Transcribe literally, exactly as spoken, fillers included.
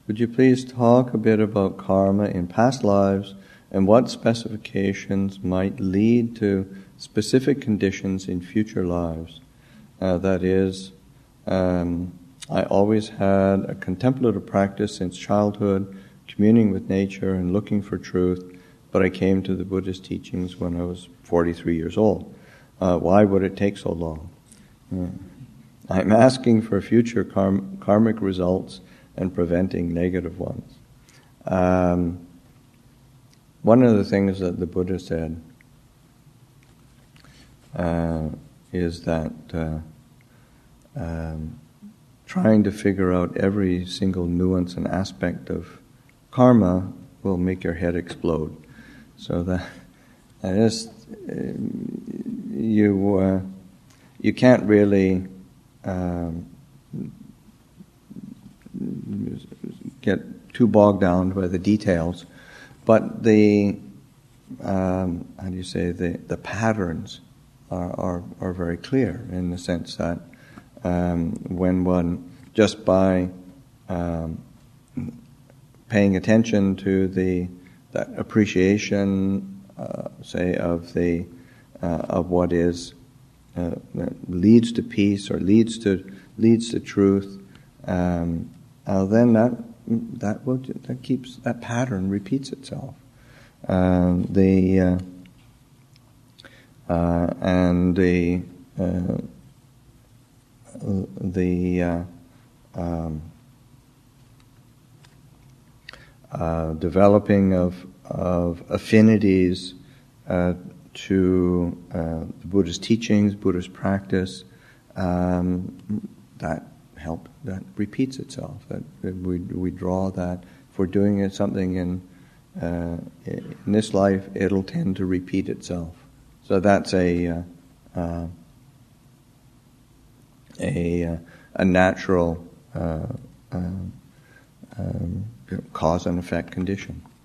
Would you please talk a bit about karma in past lives and what specifications might lead to specific conditions in future lives? Uh, that is, um, I always had a contemplative practice since childhood, communing with nature and looking for truth, but I came to the Buddhist teachings when I was forty-three years old. Uh, why would it take so long? Yeah. I'm asking for future karm- karmic results and preventing negative ones. Um, one of the things that the Buddha said uh, is that uh, um, trying to figure out every single nuance and aspect of karma will make your head explode. So that, that is, uh, you uh, you can't really um, get too bogged down by the details, but the um, how do you say the the patterns are are, are very clear in the sense that um, when one just by um, paying attention to the that appreciation, uh, say of the uh, of what is uh, that leads to peace or leads to leads to truth. Um, Uh, then that that will that keeps that pattern repeats itself. Uh, the uh, uh, and the uh, the uh, um, uh, developing of of affinities uh, to uh, the Buddhist teachings, Buddhist practice, um, that. help that repeats itself. That we we draw that if we're doing it, something in uh, in this life, it'll tend to repeat itself. So that's a uh, uh, a uh, a natural uh, uh, um, cause and effect condition.